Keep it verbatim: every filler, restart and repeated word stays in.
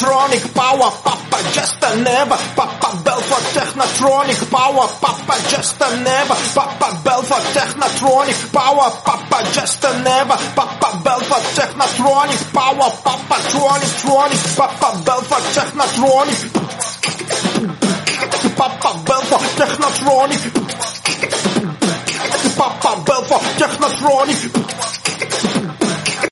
Technotronic Power, Papa Just a Never, Papa Belfort Technotronic Power, Papa Just a Never, Papa Belfort Technotronic Power, Papa Just a Never, Papa Belfort Technotronic Power, Papa Tronic Tronic, Papa Belfort Technotronic, Papa Belfort Technotronic, Papa Belfort Technotronic.